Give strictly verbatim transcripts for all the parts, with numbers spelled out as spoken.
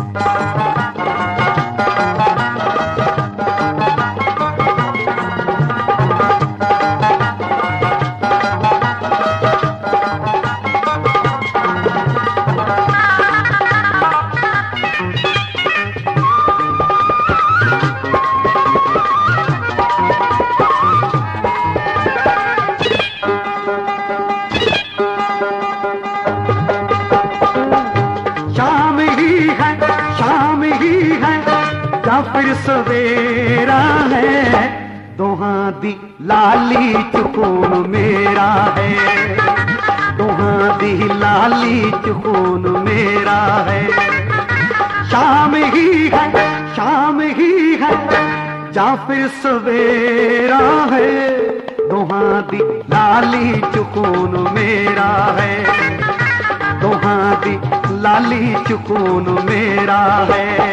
फिर सवेरा है, दोहां दी लाली चुकून मेरा है, दोहां दी लाली चुकून मेरा है। शाम ही है, शाम ही है, जा फिर सवेरा है, दोहां दी लाली चुकून मेरा है, दोहां दी लाली चुकून मेरा है।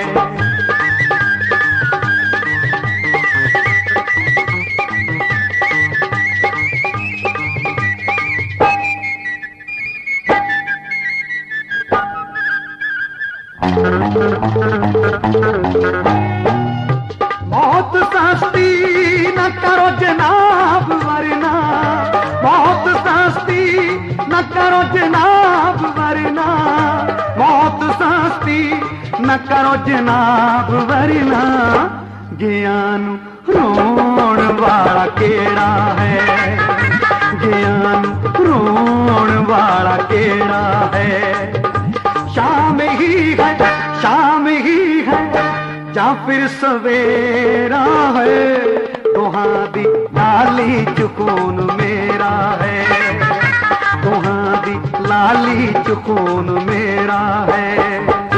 मौत सस्ती न करो जनाब वरना, मौत सस्ती न करो जनाब वरना, मौत सस्ती न करो जनाब वरना, ज्ञान रोण वाला केड़ा है, ज्ञान रोण वाला केड़ा है। शाम ही है, शाम ही है, जा फिर सवेरा है, दोहां दी लाली चुकून मेरा है, दोहां दी लाली चुकून मेरा है।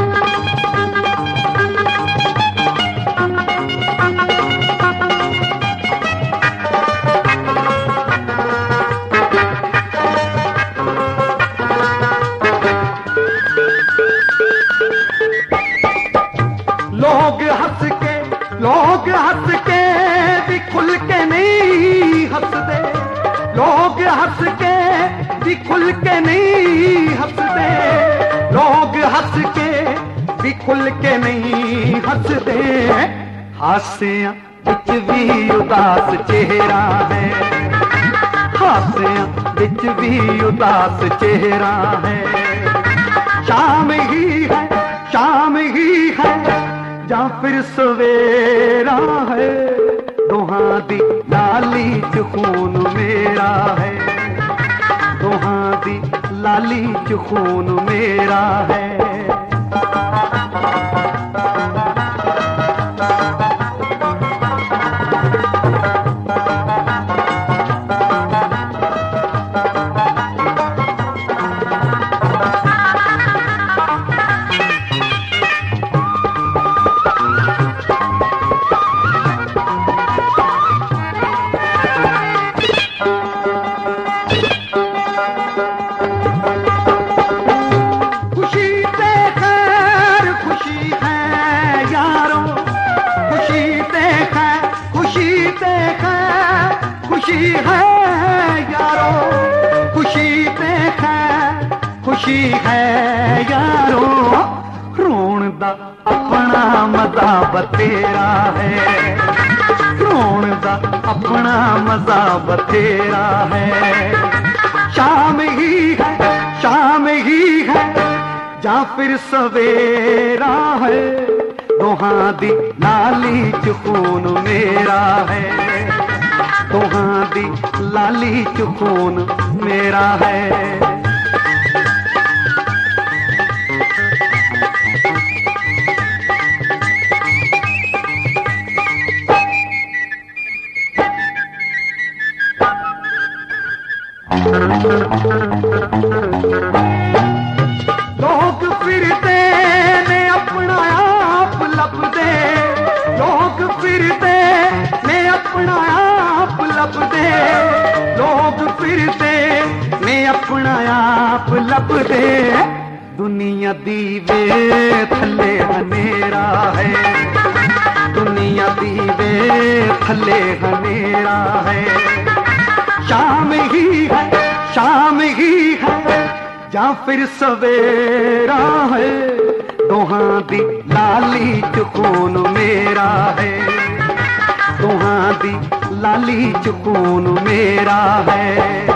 लोग हंस के, लोग हंस के भी खुल के नहीं हंसते, लोग हंस के भी खुल के नहीं हंसते, लोग हंस के भी खुल के नहीं हंसते, हास्या बिच भी उदास चेहरा है, हास्या बिच भी उदास चेहरा है। शाम ही है, शाम ही है, जा फिर सवेरा है, दोहां दी लाली चुकून मेरा है, दोहां दी लाली चुकून मेरा है। खुशी है यारो, खुशी पे है, खुशी है यारो, रोण दा अपना मजा बतेरा है, रोण दा अपना मजा बतेरा है। शाम ही है, शाम ही है, जा फिर सवेरा है, दोहां दी लाली चुकून मेरा है, दोहां दी लाली चुकून मेरा है। लोग फिरते ने अपना आप लपदे, लोग फिरते ने अपना आप लपदे, लोग फिरते ने अपना आप लपदे, दुनिया दीवे थले हनेरा है, दुनिया दीवे थले हनेरा है। शाम ही है, शाम ही है, जा फिर सवेरा है, दोहां दी लाली च खून मेरा है, दोहां दी लाली च खून मेरा है।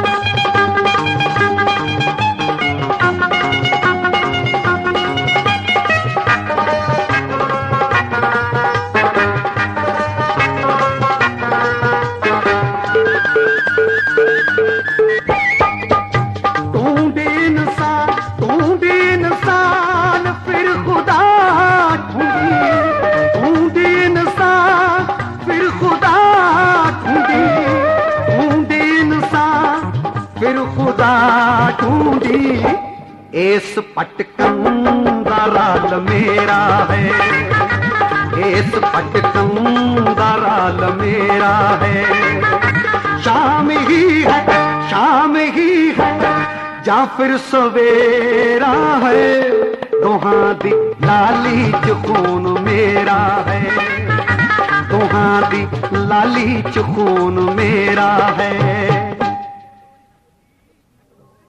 ढूंढी इस पटकन दा राल मेरा है, इस पटकन दा राल मेरा है। शाम ही है, शाम ही है, जा फिर सवेरा है, दोहां दी लाली च खून मेरा है, दोहां दी लाली च खून मेरा है।